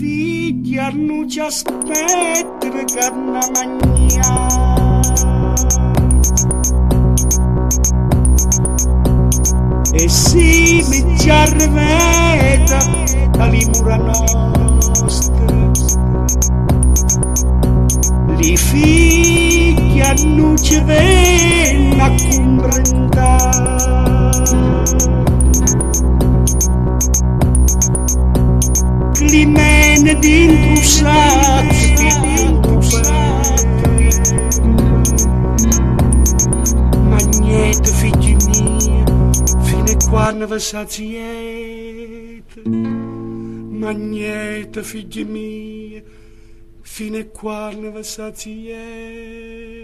figli non ci aspettano carne a mangiare. E si mi ci arriveta alle mura nostre, li figli non ci vengono a comprendere. Li mene dentro sacchi, ma niente figli miei, fino a quando vi saziete. Ma niente figli miei, fino a quando vi saziete.